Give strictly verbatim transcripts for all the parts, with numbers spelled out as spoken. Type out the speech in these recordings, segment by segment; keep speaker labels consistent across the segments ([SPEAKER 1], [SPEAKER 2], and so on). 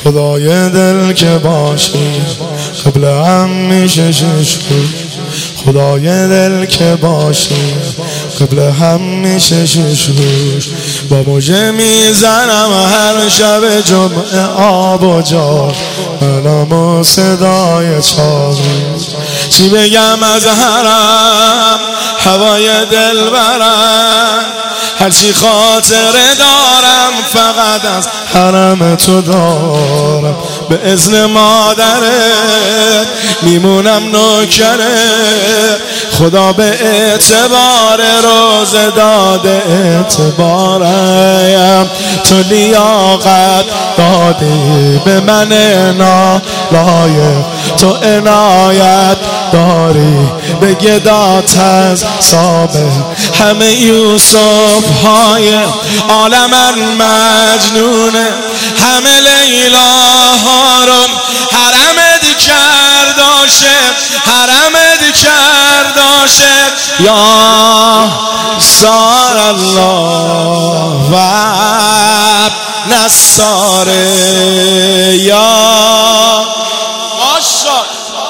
[SPEAKER 1] خدای دل که باشی قبل همیشه شش روز، خدای دل که باشی قبل همیشه شش روز. با موجه میزنم هر شب جمعه آب و جار، منم و صدای چاویز. چی بگم از حرم هوای دل برم، هرچی خاطره دارم فقط از حرم تو دارم. به اذن مادرت میمونم نوکره، خدا به اعتبار روزه داده اعتبارم. تو لیاقت دادی به من نالایق، تو عنایت داری به گدات از صابر. همه یوسف های عالم مجنونه، همه لیلا ها رو حرمت کرداشه، حرمت کرداشه. یا سار الله و نصاره، یا ماشا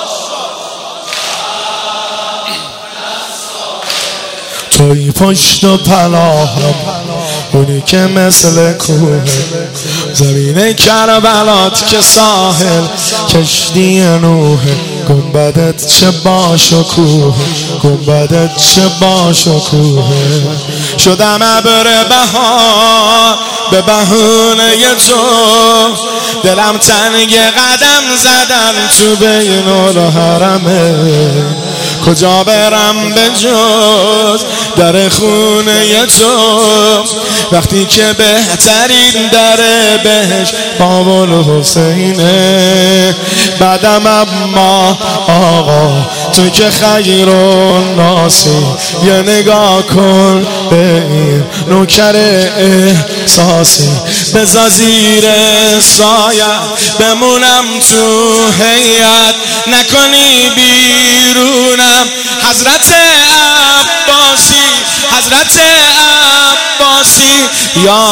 [SPEAKER 1] توی پشت و پناهم، اونی که مثل کوه، زمین کربلات که ساحل کشتی نوحه. گنبدت چه باش و کوه، گنبدت چه باش و کوه. شدم ابر بهار به بهونه تو، دلم تنگ قدم زدن تو بین الحرمه. کجا برم به جز در خونه تو، وقتی که بهترین در بهش باب الحسینه. بعدم اما آقا تو که خیر و ناسی، یه نگاه کن به این نوکر احساسی. بذار زیر سایه بمونم تو هیئت، نکنی بیرونم حضرت عباسی، حضرت عباسی. یا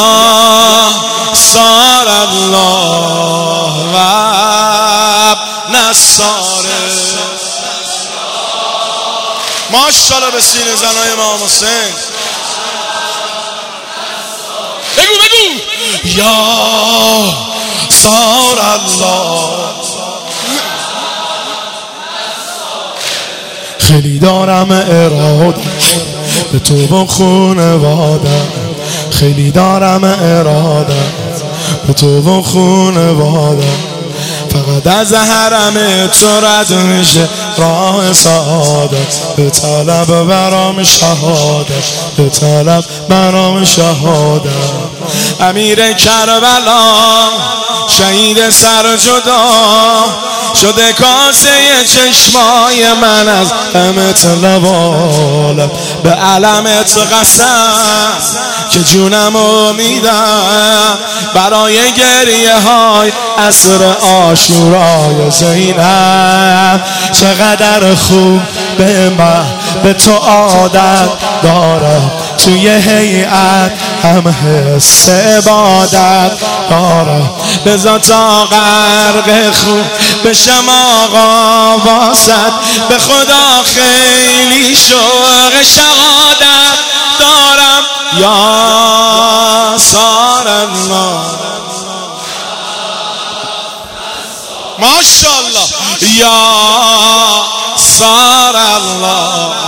[SPEAKER 1] سار الله و نصاره. ماشاءالله به سینه زنای امام حسین. بگو بگو یا سار الله. خیلی دارم اراده به تو و خونواده، خیلی دارم اراده به تو و خونواده. فقط از حرم تو رد میشه راه سعادت، به طلب برام شهادت، به طلب برام شهادت. امیر کربلا شهید سر جدا شده، کاسه چشمای من از غمت لبالم. به علمت قسم که جونمو میدم، برای گریه های عصر عاشورای زینب. چقدر خوب به من به تو عادت دارم، توی هیئت هم حس عبادت دارم. بذار تا غرق خوب بشم آقا واسد، به خدا خیلی شوق شهادت دارم. یا سار الله ماشاءالله، یا سار الله.